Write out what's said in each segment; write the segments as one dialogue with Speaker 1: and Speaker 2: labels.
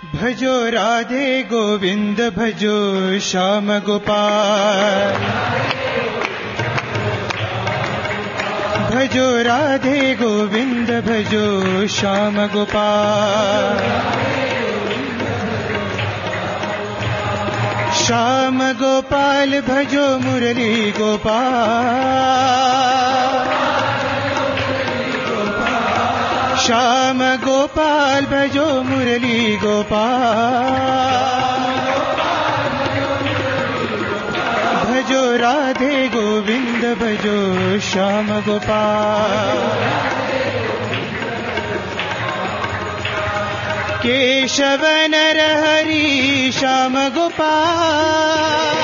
Speaker 1: भजो राधे गोविंद भजो श्याम गोपाल, भजो राधे गोविंद भजो श्याम गोपाल, श्याम गोपाल भजो मुरली गोपाल, श्याम गोपाल भजो मुरली गोपाल, भजो राधे गोविंद भजो श्याम गोपाल, केशव नरहरि श्याम गोपाल,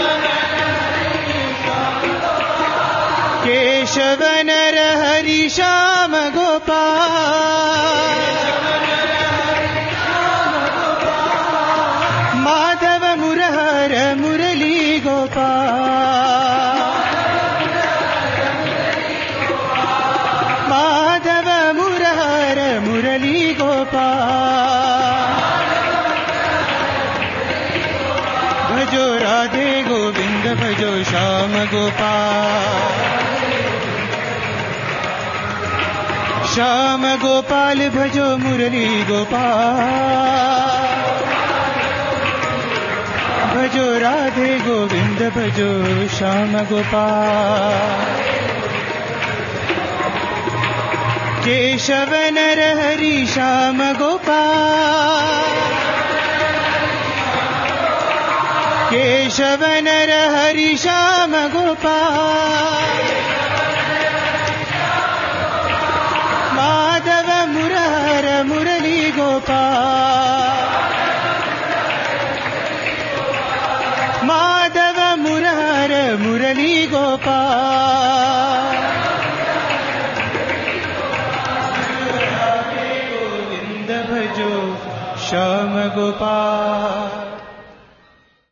Speaker 1: केशव नरहरि श्याम गोपाल, माधव मुरहर मुरली गोपाल, माधव मुरहर मुरली गोपाल, भजो राधे गोविंद भजो श्याम गोपाल, श्याम गोपाल भजो मुरली गोपाल, भजो राधे गोविंद भजो श्याम गोपाल, केशव नरहरि श्याम गोपाल, केशव नरहरि श्याम गोपाल, माधव मुरहर मुरली गोपाल, माधव मुरहर मुरली गोपाल, गोविंद भजो श्याम गोपाल।